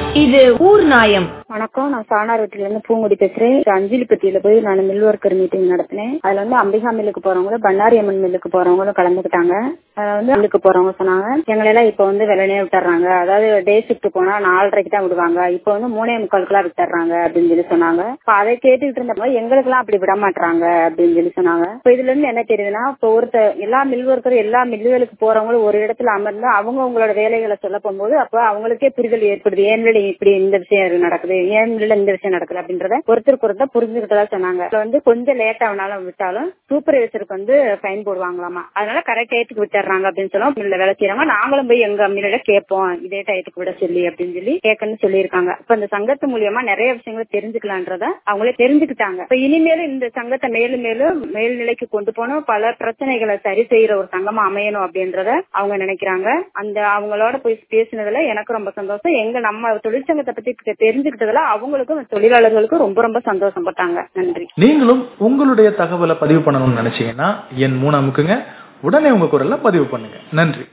இது ஊர் நாயம். வணக்கம், நான் சாணார்வட்டில இருந்து பூங்குடி பேசுறேன். அஞ்சிலிப்பட்டியில போய் நான் மில் ஒர்க்கர் மீட்டிங் நடத்தினேன். அதுல வந்து அம்பிகா மில்லுக்கு போறவங்களும் பண்ணாரி அம்மன் மில்லுக்கு போறவங்களும் கலந்துக்கிட்டாங்க. மில்லுக்கு போறவங்க சொன்னாங்க, எங்களெல்லாம் இப்ப வந்து வெள்ளனே விட்டுறாங்க, அதாவது டே ஷிப்ட் போனா 4:30க்கு தான் விடுவாங்க, இப்ப வந்து 3:45 விட்டுறாங்க அப்படின்னு சொல்லி சொன்னாங்க. அதை கேட்டுக்கிட்டு இருந்தப்ப எங்களுக்கு எல்லாம் அப்படி விட மாட்டாங்க அப்படின்னு சொல்லி சொன்னாங்க. இப்ப இதுல இருந்து என்ன தெரியுதுன்னா, இப்ப எல்லா மில் ஒர்க்கரும் எல்லா மில்லுகளுக்கு போறவங்களும் ஒரு இடத்துல அமர்ந்து அவங்க உங்களோட வேலைகளை சொல்ல போகும்போது அப்ப அவங்களுக்கே புரிதல் ஏற்படுது. ஏன் இப்படி இந்த விஷயம் நடக்குது, ஏன் இந்த விஷயம் நடக்குது அப்படின்றத ஒருத்தருக்கு ஒருத்தர் புரிஞ்சுக்கிட்டதா சொன்னாங்க. வந்து கொஞ்சம் லேட் ஆனாலும் விட்டாலும் சூப்பர்வைசருக்கு வந்து ஃபைன் போடுவாங்களாமா. அதனால கரெக்ட் டயத்துக்கு விட்டுறாங்க அப்படின்னு சொல்லி மில்ல வேலை செய்யறாங்க. நாங்களும் போய் எங்க மில்ல கேட்போம், இதே டயத்துக்கு விட சொல்லி அப்படின்னு சொல்லி கேட்கணும்னு சொல்லியிருக்காங்க. இப்ப இந்த சங்கத்து மூலியமா நிறைய விஷயங்களை தெரிஞ்சுக்கலான்றத அவங்களே தெரிஞ்சுக்கிட்டாங்க. இப்ப இனிமேலும் இந்த சங்கத்தை மேலும் மேலும் மேல்நிலைக்கு கொண்டு போனோம், பல பிரச்சனைகளை சரி செய்யற ஒரு சங்கமா அமையணும் அப்படின்றத அவங்க நினைக்கிறாங்க. அந்த அவங்களோட போய் பேசினதுல எனக்கு ரொம்ப சந்தோஷம். நம்ம தொழிற்சங்கத்தை பத்தி தெரிஞ்சுக்கிட்டதுல அவங்களுக்கும் தொழிலாளர்களுக்கும் ரொம்ப ரொம்ப சந்தோஷப்பட்டாங்க. நன்றி. நீங்களும் உங்களுடைய தகவலை பதிவு பண்ணணும்னு நினைச்சீங்கன்னா என் 3 அமுக்குங்க, உடனே உங்க குரல்ல பதிவு பண்ணுங்க. நன்றி.